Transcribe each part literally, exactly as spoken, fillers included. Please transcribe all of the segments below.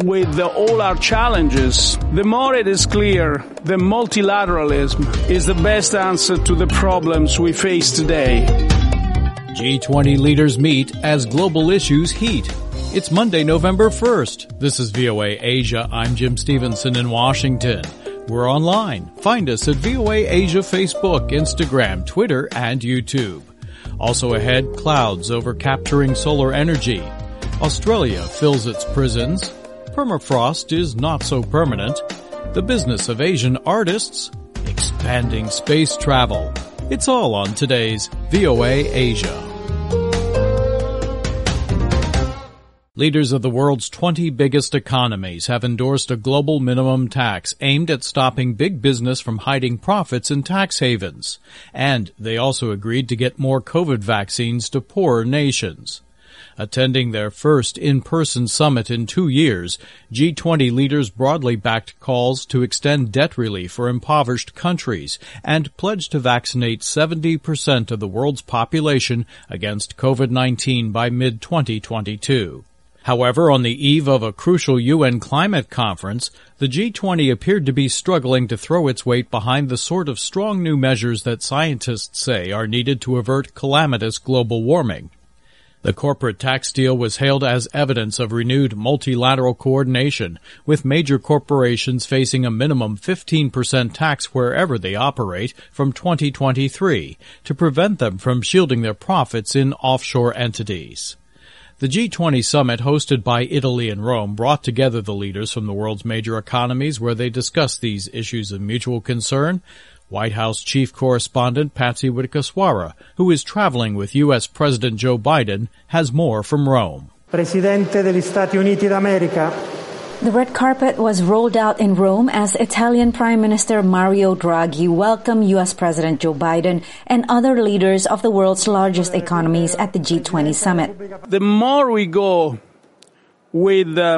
with the, all our challenges, the more it is clear that multilateralism is the best answer to the problems we face today. G twenty leaders meet as global issues heat. It's Monday, November first. This is V O A Asia. I'm Jim Stevenson in Washington. We're online. Find us at V O A Asia Facebook, Instagram, Twitter, and YouTube. Also ahead, clouds over capturing solar energy. Australia fills its prisons. Permafrost is not so permanent. The business of Asian artists. Expanding space travel. It's all on today's V O A Asia. Leaders of the world's twenty biggest economies have endorsed a global minimum tax aimed at stopping big business from hiding profits in tax havens. And they also agreed to get more COVID vaccines to poorer nations. Attending their first in-person summit in two years, G twenty leaders broadly backed calls to extend debt relief for impoverished countries and pledged to vaccinate seventy percent of the world's population against COVID nineteen by mid twenty twenty-two. However, on the eve of a crucial U N climate conference, the G twenty appeared to be struggling to throw its weight behind the sort of strong new measures that scientists say are needed to avert calamitous global warming. The corporate tax deal was hailed as evidence of renewed multilateral coordination, with major corporations facing a minimum fifteen percent tax wherever they operate from twenty twenty-three to prevent them from shielding their profits in offshore entities. The G twenty summit, hosted by Italy and Rome, brought together the leaders from the world's major economies where they discussed these issues of mutual concern. White House Chief Correspondent Patsy Widakuswara, who is traveling with U S President Joe Biden, has more from Rome. Presidente degli Stati Uniti d'America. The red carpet was rolled out in Rome as Italian Prime Minister Mario Draghi welcomed U S President Joe Biden and other leaders of the world's largest economies at the G twenty summit. The more we go with, uh,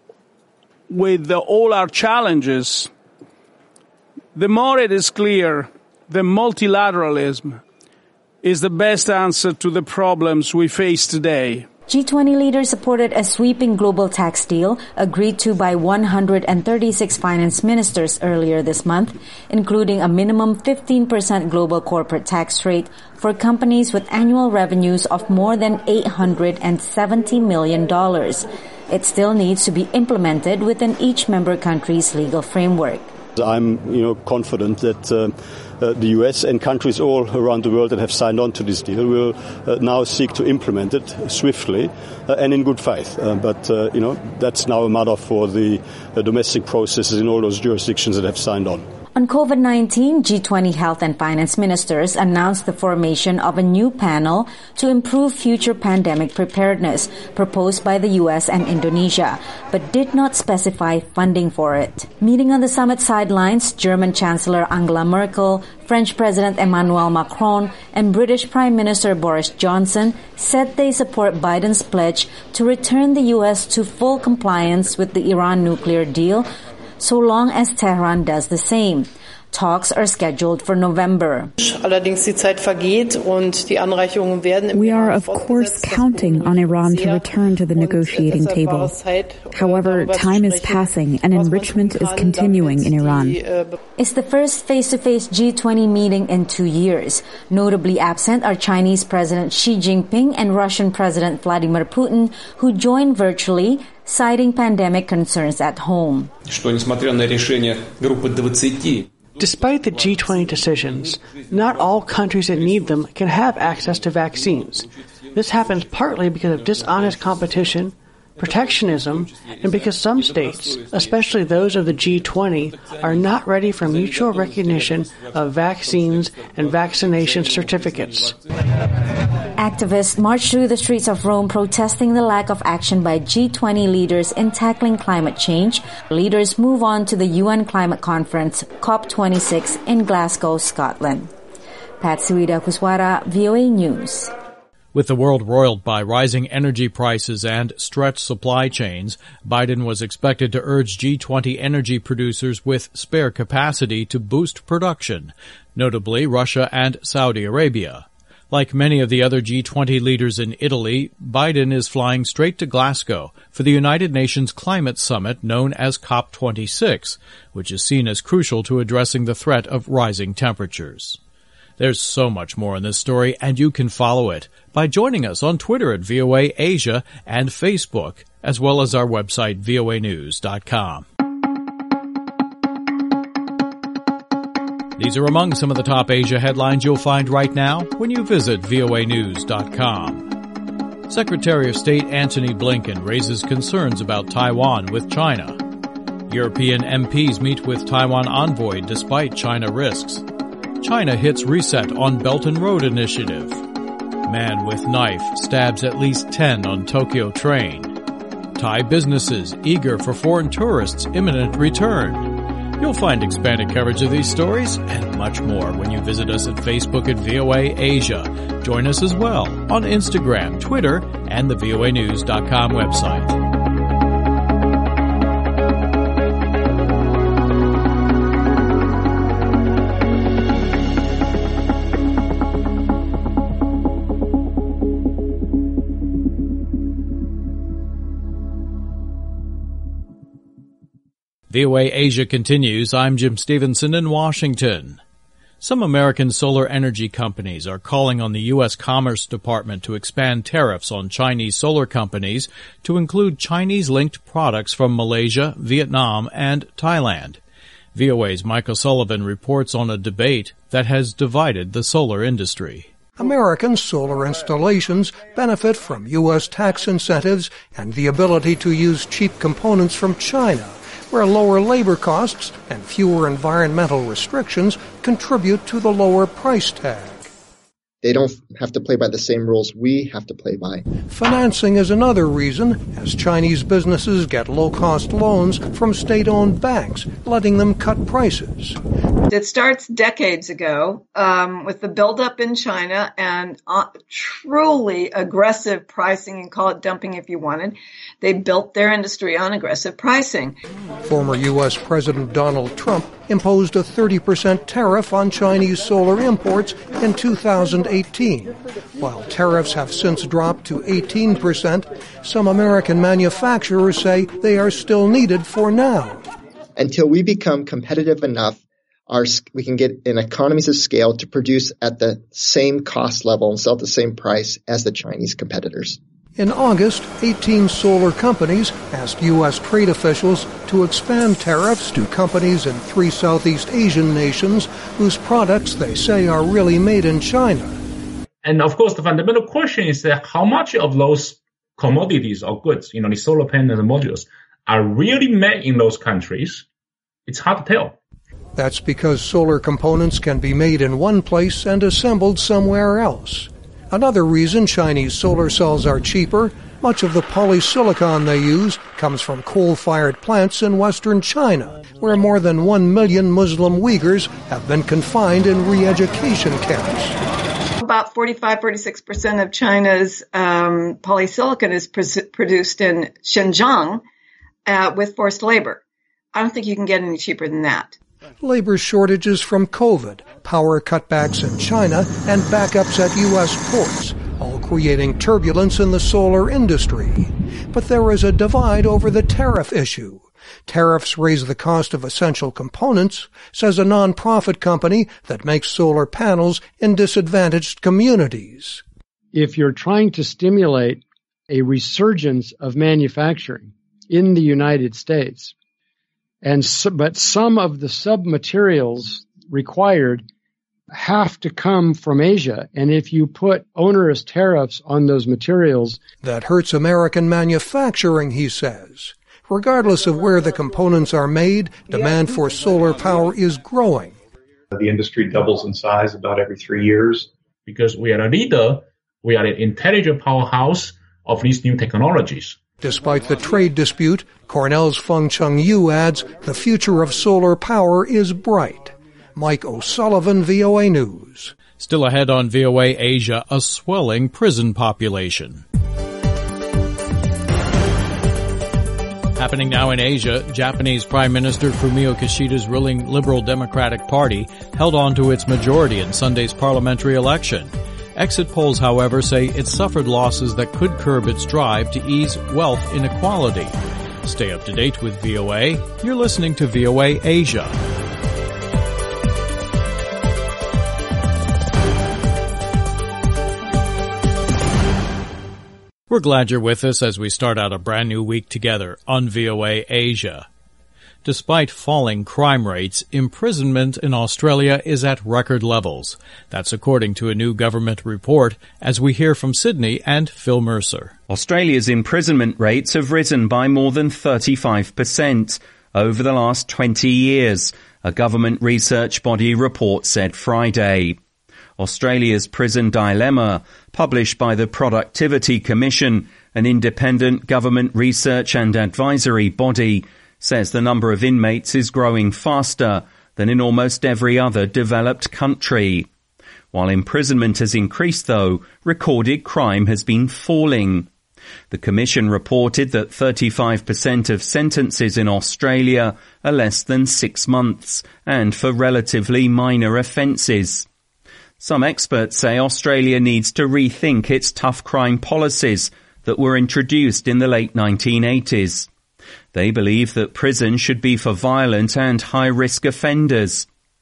with the, all our challenges, the more it is clear that multilateralism is the best answer to the problems we face today. G twenty leaders supported a sweeping global tax deal agreed to by one hundred thirty-six finance ministers earlier this month, including a minimum fifteen percent global corporate tax rate for companies with annual revenues of more than eight hundred seventy million dollars. It still needs to be implemented within each member country's legal framework. I'm, you know, confident that uh, uh, the U S and countries all around the world that have signed on to this deal will uh, now seek to implement it swiftly uh, and in good faith. Uh, but, uh, you know, that's now a matter for the uh, domestic processes in all those jurisdictions that have signed on. On COVID nineteen, G twenty health and finance ministers announced the formation of a new panel to improve future pandemic preparedness, proposed by the U S and Indonesia, but did not specify funding for it. Meeting on the summit sidelines, German Chancellor Angela Merkel, French President Emmanuel Macron, and British Prime Minister Boris Johnson said they support Biden's pledge to return the U S to full compliance with the Iran nuclear deal, so long as Tehran does the same. Talks are scheduled for November. We are, of course, counting on Iran to return to the negotiating table. However, time is passing and enrichment is continuing in Iran. It's the first face-to-face G twenty meeting in two years. Notably absent are Chinese President Xi Jinping and Russian President Vladimir Putin, who joined virtually, citing pandemic concerns at home. Despite the G twenty decisions, not all countries that need them can have access to vaccines. This happens partly because of dishonest competition, protectionism, and because some states, especially those of the G twenty, are not ready for mutual recognition of vaccines and vaccination certificates. Activists marched through the streets of Rome protesting the lack of action by G twenty leaders in tackling climate change. Leaders move on to the U N climate conference, COP twenty-six, in Glasgow, Scotland. Patsy Widakuswara, V O A News. With the world roiled by rising energy prices and stretched supply chains, Biden was expected to urge G twenty energy producers with spare capacity to boost production, notably Russia and Saudi Arabia. Like many of the other G twenty leaders in Italy, Biden is flying straight to Glasgow for the United Nations Climate Summit known as COP twenty-six, which is seen as crucial to addressing the threat of rising temperatures. There's so much more in this story, and you can follow it by joining us on Twitter at V O A Asia and Facebook, as well as our website, V O A news dot com. These are among some of the top Asia headlines you'll find right now when you visit V O A news dot com. Secretary of State Antony Blinken raises concerns about Taiwan with China. European M Ps meet with Taiwan envoy despite China risks. China hits reset on Belt and Road Initiative. Man with knife stabs at least ten on Tokyo train. Thai businesses eager for foreign tourists' imminent return. You'll find expanded coverage of these stories and much more when you visit us at Facebook at V O A Asia. Join us as well on Instagram, Twitter, and the V O A news dot com website. V O A Asia continues. I'm Jim Stevenson in Washington. Some American solar energy companies are calling on the U S Commerce Department to expand tariffs on Chinese solar companies to include Chinese-linked products from Malaysia, Vietnam, and Thailand. V O A's Michael Sullivan reports on a debate that has divided the solar industry. American solar installations benefit from U S tax incentives and the ability to use cheap components from China, where lower labor costs and fewer environmental restrictions contribute to the lower price tag. They don't have to play by the same rules we have to play by. Financing is another reason, as Chinese businesses get low-cost loans from state-owned banks, letting them cut prices. It starts decades ago um, with the buildup in China and uh, truly aggressive pricing, and call it dumping if you wanted. They built their industry on aggressive pricing. Former U S President Donald Trump imposed a thirty percent tariff on Chinese solar imports in two thousand eighteen. While tariffs have since dropped to eighteen percent, some American manufacturers say they are still needed for now. Until we become competitive enough, our, we can get in economies of scale to produce at the same cost level and sell at the same price as the Chinese competitors. In August, eighteen solar companies asked U S trade officials to expand tariffs to companies in three Southeast Asian nations whose products they say are really made in China. And of course, the fundamental question is that how much of those commodities or goods, you know, the solar panels and modules, are really made in those countries? It's hard to tell. That's because solar components can be made in one place and assembled somewhere else. Another reason Chinese solar cells are cheaper, much of the polysilicon they use comes from coal-fired plants in western China, where more than one million Muslim Uyghurs have been confined in re-education camps. About forty-five, forty-six percent of China's um, polysilicon is pr- produced in Xinjiang uh, with forced labor. I don't think you can get any cheaper than that. Labor shortages from COVID, power cutbacks in China, and backups at U S ports, all creating turbulence in the solar industry. But there is a divide over the tariff issue. Tariffs raise the cost of essential components, says a nonprofit company that makes solar panels in disadvantaged communities. If you're trying to stimulate a resurgence of manufacturing in the United States, And so, but some of the submaterials required have to come from Asia. And if you put onerous tariffs on those materials, that hurts American manufacturing, he says. Regardless of where the components are made, demand for solar power is growing. The industry doubles in size about every three years. Because we are a leader, we are an intelligent powerhouse of these new technologies. Despite the trade dispute, Cornell's Feng-Chung Yu adds, the future of solar power is bright. Mike O'Sullivan, V O A News. Still ahead on V O A Asia, a swelling prison population. Happening now in Asia, Japanese Prime Minister Fumio Kishida's ruling Liberal Democratic Party held on to its majority in Sunday's parliamentary election. Exit polls, however, say it suffered losses that could curb its drive to ease wealth inequality. Stay up to date with V O A. You're listening to V O A Asia. We're glad you're with us as we start out a brand new week together on V O A Asia. Despite falling crime rates, imprisonment in Australia is at record levels. That's according to a new government report, as we hear from Sydney and Phil Mercer. Australia's imprisonment rates have risen by more than thirty-five percent over the last twenty years, a government research body report said Friday. Australia's Prison Dilemma, published by the Productivity Commission, an independent government research and advisory body, says the number of inmates is growing faster than in almost every other developed country. While imprisonment has increased, though, recorded crime has been falling. The Commission reported that thirty-five percent of sentences in Australia are less than six months, and for relatively minor offences. Some experts say Australia needs to rethink its tough crime policies that were introduced in the late nineteen eighties. They believe that prison should be for violent and high-risk offenders.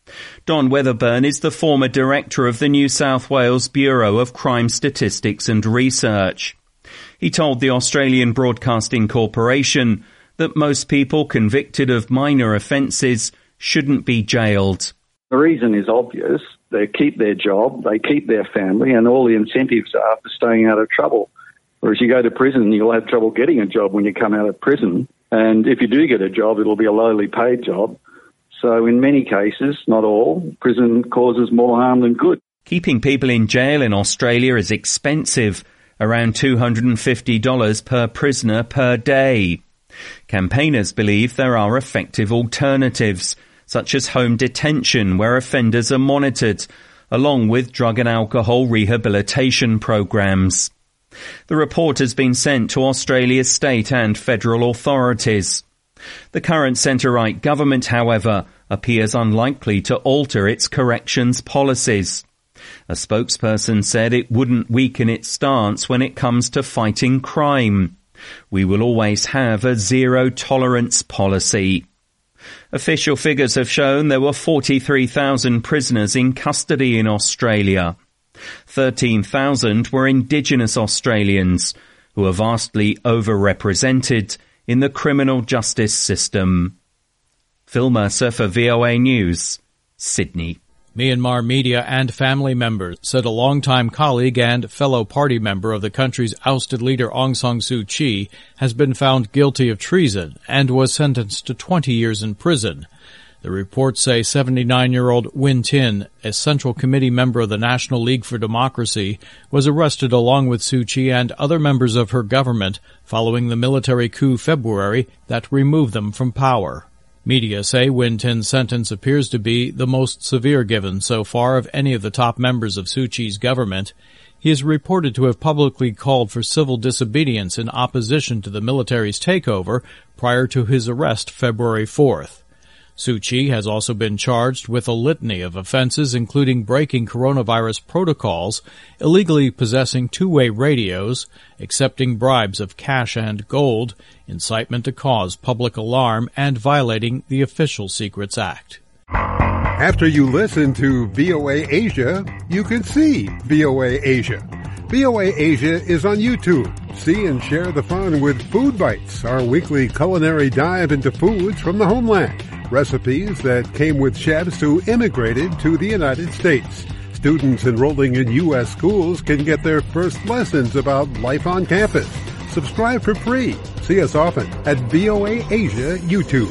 Don Weatherburn is the former director of the New South Wales Bureau of Crime Statistics and Research. He told the Australian Broadcasting Corporation that most people convicted of minor offences shouldn't be jailed. The reason is obvious. They keep their job, they keep their family, and all the incentives are for staying out of trouble. Whereas you go to prison, you'll have trouble getting a job when you come out of prison. And if you do get a job, it'll be a lowly paid job. So in many cases, not all, prison causes more harm than good. Keeping people in jail in Australia is expensive, around two hundred fifty dollars per prisoner per day. Campaigners believe there are effective alternatives, such as home detention where offenders are monitored, along with drug and alcohol rehabilitation programs. The report has been sent to Australia's state and federal authorities. The current centre-right government, however, appears unlikely to alter its corrections policies. A spokesperson said it wouldn't weaken its stance when it comes to fighting crime. We will always have a zero-tolerance policy. Official figures have shown there were forty-three thousand prisoners in custody in Australia. thirteen thousand were Indigenous Australians, who are vastly overrepresented in the criminal justice system. Phil Mercer for V O A News, Sydney. Myanmar media and family members said a longtime colleague and fellow party member of the country's ousted leader Aung San Suu Kyi has been found guilty of treason and was sentenced to twenty years in prison. The reports say seventy-nine-year-old Win Tin, a Central Committee member of the National League for Democracy, was arrested along with Suu Kyi and other members of her government following the military coup February that removed them from power. Media say Win Tin's sentence appears to be the most severe given so far of any of the top members of Suu Kyi's government. He is reported to have publicly called for civil disobedience in opposition to the military's takeover prior to his arrest February fourth. Suu Kyi has also been charged with a litany of offenses, including breaking coronavirus protocols, illegally possessing two-way radios, accepting bribes of cash and gold, incitement to cause public alarm, and violating the Official Secrets Act. After you listen to V O A Asia, you can see V O A Asia. V O A Asia is on YouTube. See and share the fun with Food Bites, our weekly culinary dive into foods from the homeland. Recipes that came with chefs who immigrated to the United States. Students enrolling in U S schools can get their first lessons about life on campus. Subscribe for free. See us often at V O A Asia YouTube.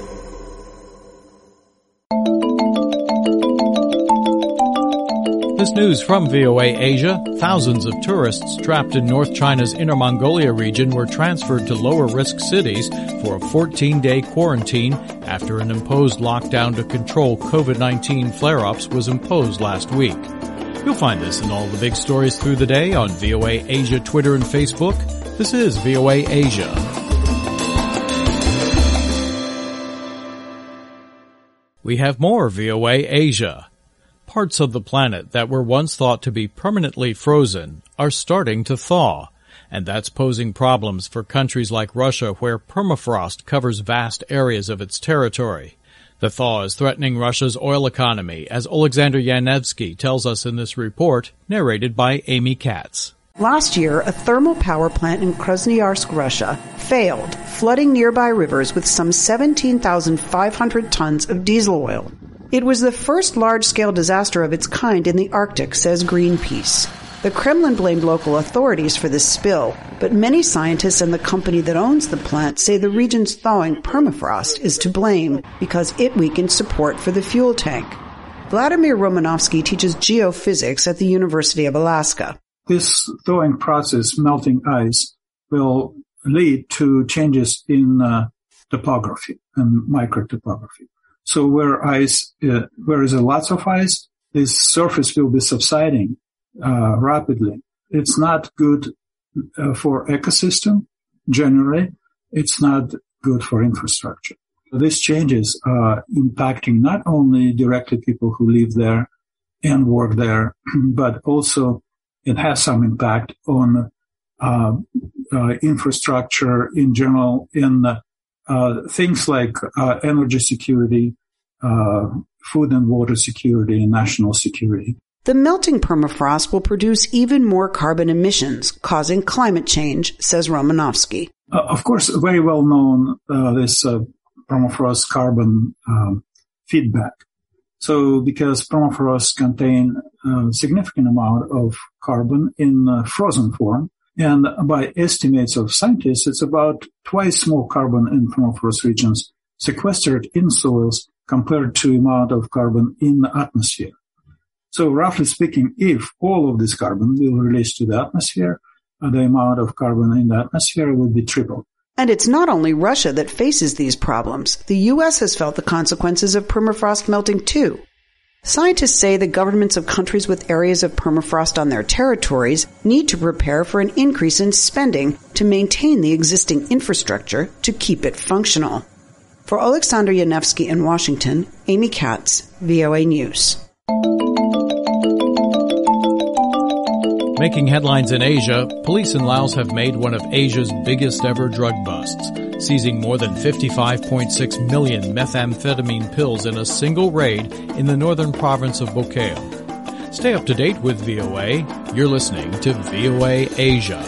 This news from V O A Asia. Thousands of tourists trapped in North China's Inner Mongolia region were transferred to lower-risk cities for a fourteen-day quarantine after an imposed lockdown to control COVID nineteen flare-ups was imposed last week. You'll find this and all the big stories through the day on V O A Asia Twitter and Facebook. This is V O A Asia. We have more V O A Asia. Parts of the planet that were once thought to be permanently frozen are starting to thaw, and that's posing problems for countries like Russia, where permafrost covers vast areas of its territory. The thaw is threatening Russia's oil economy, as Alexander Yanevsky tells us in this report, narrated by Amy Katz. Last year, a thermal power plant in Krasnoyarsk, Russia, failed, flooding nearby rivers with some seventeen thousand five hundred tons of diesel oil. It was the first large-scale disaster of its kind in the Arctic, says Greenpeace. The Kremlin blamed local authorities for this spill, but many scientists and the company that owns the plant say the region's thawing permafrost is to blame because it weakened support for the fuel tank. Vladimir Romanovsky teaches geophysics at the University of Alaska. This thawing process, melting ice, will lead to changes in uh, topography and microtopography. So where ice, uh, where is lots of ice, this surface will be subsiding uh, rapidly. It's not good uh, for ecosystem generally. It's not good for infrastructure. So these changes are impacting not only directly people who live there and work there, but also it has some impact on uh, uh, infrastructure in general, in uh, uh, things like uh, energy security, uh, food and water security, and national security. The melting permafrost will produce even more carbon emissions, causing climate change, says Romanovsky. Uh, of course, very well known, uh, this uh, permafrost carbon um, feedback. So because permafrost contain a significant amount of carbon in uh, frozen form, and by estimates of scientists, it's about twice more carbon in permafrost regions sequestered in soils compared to the amount of carbon in the atmosphere. So roughly speaking, if all of this carbon will release to the atmosphere, uh, the amount of carbon in the atmosphere would be tripled. And it's not only Russia that faces these problems. The U S has felt the consequences of permafrost melting too. Scientists say the governments of countries with areas of permafrost on their territories need to prepare for an increase in spending to maintain the existing infrastructure to keep it functional. For Alexander Yanevsky in Washington, Amy Katz, V O A News. Making headlines in Asia, police in Laos have made one of Asia's biggest ever drug busts, seizing more than fifty-five point six million methamphetamine pills in a single raid in the northern province of Bokeo. Stay up to date with V O A. You're listening to V O A Asia.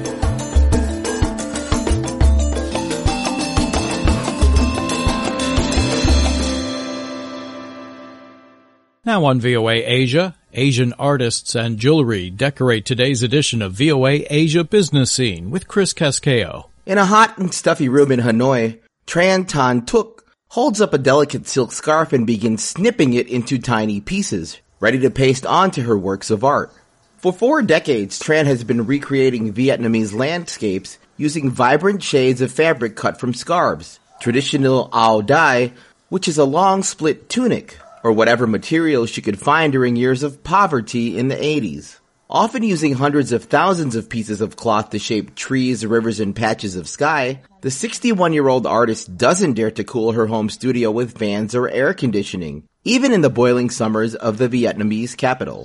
Now on V O A Asia, Asian artists and jewelry decorate today's edition of V O A Asia Business Scene with Chris Casqueo. In a hot and stuffy room in Hanoi, Tran Tan Tuk holds up a delicate silk scarf and begins snipping it into tiny pieces, ready to paste onto her works of art. For four decades, Tran has been recreating Vietnamese landscapes using vibrant shades of fabric cut from scarves, traditional áo dai, which is a long split tunic, or whatever material she could find during years of poverty in the eighties. Often using hundreds of thousands of pieces of cloth to shape trees, rivers, and patches of sky, the sixty-one-year-old artist doesn't dare to cool her home studio with fans or air conditioning, even in the boiling summers of the Vietnamese capital.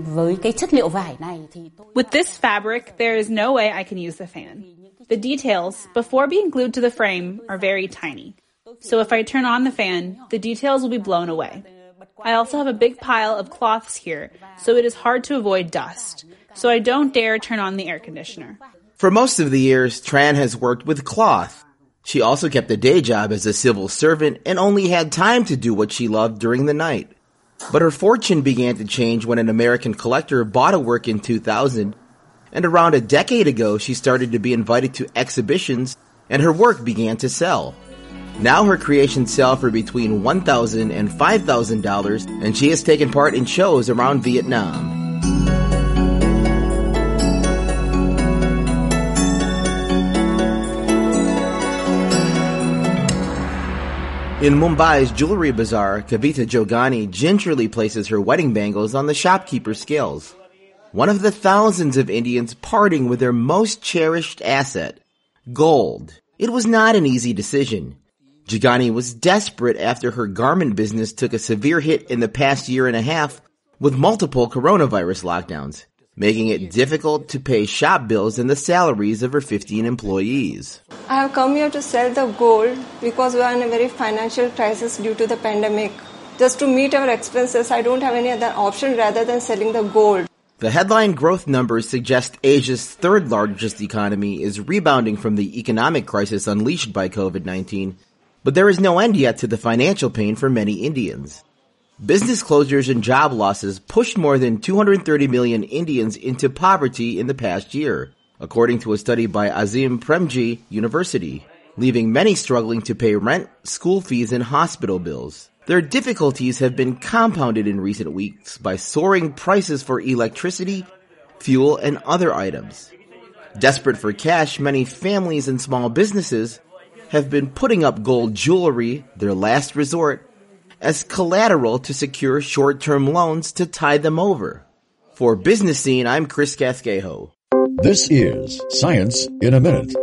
With this fabric, there is no way I can use the fan. The details, before being glued to the frame, are very tiny. So if I turn on the fan, the details will be blown away. I also have a big pile of cloths here, so it is hard to avoid dust. So I don't dare turn on the air conditioner. For most of the years, Tran has worked with cloth. She also kept a day job as a civil servant and only had time to do what she loved during the night. But her fortune began to change when an American collector bought her work in two thousand, and around a decade ago she started to be invited to exhibitions and her work began to sell. Now her creations sell for between one thousand dollars and five thousand dollars, and she has taken part in shows around Vietnam. In Mumbai's jewelry bazaar, Kavita Jogani gingerly places her wedding bangles on the shopkeeper's scales. One of the thousands of Indians parting with their most cherished asset, gold. It was not an easy decision. Jagani was desperate after her garment business took a severe hit in the past year and a half with multiple coronavirus lockdowns, making it difficult to pay shop bills and the salaries of her fifteen employees. I have come here to sell the gold because we are in a very financial crisis due to the pandemic. Just to meet our expenses, I don't have any other option rather than selling the gold. The headline growth numbers suggest Asia's third largest economy is rebounding from the economic crisis unleashed by COVID nineteen, but there is no end yet to the financial pain for many Indians. Business closures and job losses pushed more than two hundred thirty million Indians into poverty in the past year, according to a study by Azim Premji University, leaving many struggling to pay rent, school fees, and hospital bills. Their difficulties have been compounded in recent weeks by soaring prices for electricity, fuel, and other items. Desperate for cash, many families and small businesses have been putting up gold jewelry, their last resort, as collateral to secure short-term loans to tide them over. For Business Scene, I'm Chris Casquejo. This is Science in a Minute.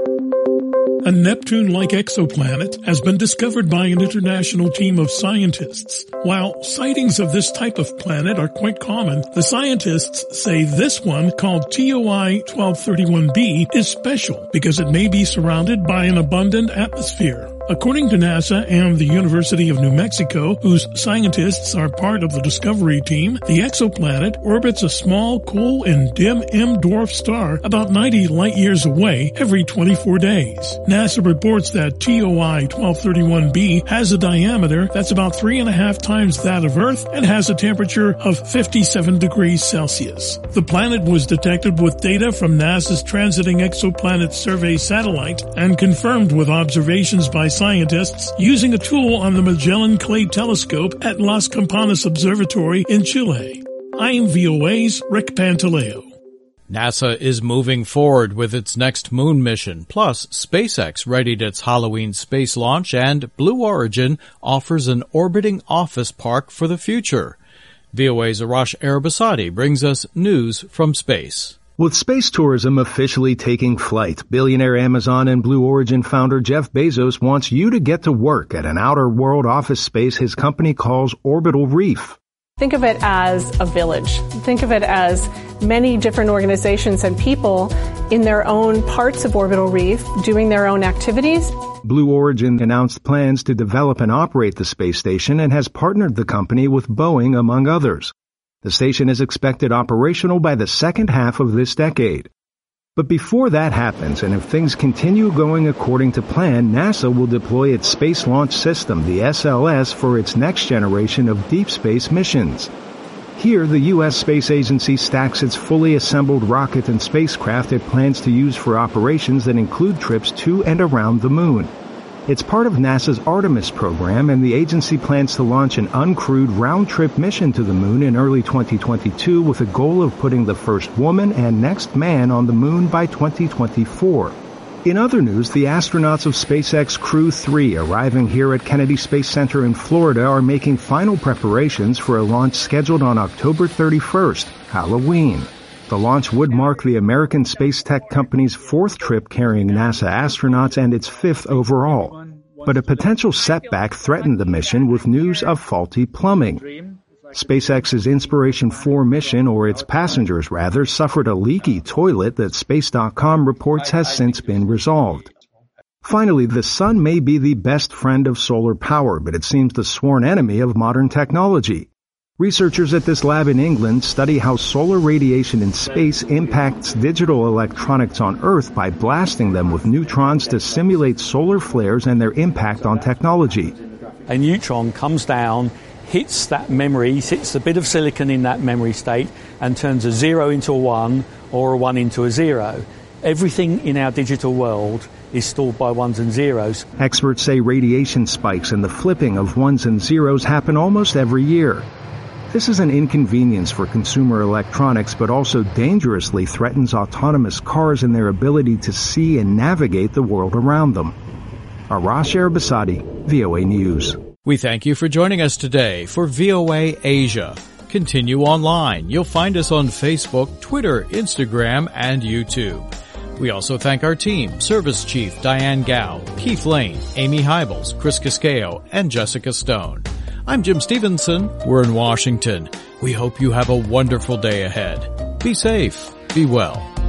A Neptune-like exoplanet has been discovered by an international team of scientists. While sightings of this type of planet are quite common, the scientists say this one, called T O I twelve thirty-one b, is special because it may be surrounded by an abundant atmosphere. According to NASA and the University of New Mexico, whose scientists are part of the discovery team, the exoplanet orbits a small, cool, and dim M-dwarf star about ninety light-years away every twenty-four days. NASA reports that T O I twelve thirty-one b has a diameter that's about three and a half times that of Earth and has a temperature of fifty-seven degrees Celsius. The planet was detected with data from NASA's Transiting Exoplanet Survey satellite and confirmed with observations by scientists using a tool on the Magellan Clay Telescope at Las Campanas Observatory in Chile. I am V O A's Rick Pantaleo. NASA is moving forward with its next moon mission, plus SpaceX readied its Halloween space launch, and Blue Origin offers an orbiting office park for the future. V O A's Arash Arabasadi brings us news from space. With space tourism officially taking flight, billionaire Amazon and Blue Origin founder Jeff Bezos wants you to get to work at an outer world office space his company calls Orbital Reef. Think of it as a village. Think of it as many different organizations and people in their own parts of Orbital Reef doing their own activities. Blue Origin announced plans to develop and operate the space station and has partnered the company with Boeing, among others. The station is expected operational by the second half of this decade. But before that happens, and if things continue going according to plan, NASA will deploy its Space Launch System, the S L S, for its next generation of deep space missions. Here, the U S Space Agency stacks its fully assembled rocket and spacecraft it plans to use for operations that include trips to and around the moon. It's part of NASA's Artemis program, and the agency plans to launch an uncrewed round-trip mission to the moon in early twenty twenty-two with a goal of putting the first woman and next man on the moon by twenty twenty-four. In other news, the astronauts of SpaceX Crew three arriving here at Kennedy Space Center in Florida are making final preparations for a launch scheduled on October thirty-first, Halloween. The launch would mark the American space tech company's fourth trip carrying NASA astronauts and its fifth overall. But a potential setback threatened the mission with news of faulty plumbing. SpaceX's Inspiration four mission, or its passengers rather, suffered a leaky toilet that Space dot com reports has since been resolved. Finally, the sun may be the best friend of solar power, but it seems the sworn enemy of modern technology. Researchers at this lab in England study how solar radiation in space impacts digital electronics on Earth by blasting them with neutrons to simulate solar flares and their impact on technology. A neutron comes down, hits that memory, hits a bit of silicon in that memory state, and turns a zero into a one or a one into a zero. Everything in our digital world is stored by ones and zeros. Experts say radiation spikes and the flipping of ones and zeros happen almost every year. This is an inconvenience for consumer electronics, but also dangerously threatens autonomous cars and their ability to see and navigate the world around them. Arash Arabasadi, V O A News. We thank you for joining us today for V O A Asia. Continue online. You'll find us on Facebook, Twitter, Instagram, and YouTube. We also thank our team, Service Chief Diane Gao, Keith Lane, Amy Hybels, Chris Casquejo, and Jessica Stone. I'm Jim Stevenson. We're in Washington. We hope you have a wonderful day ahead. Be safe. Be well.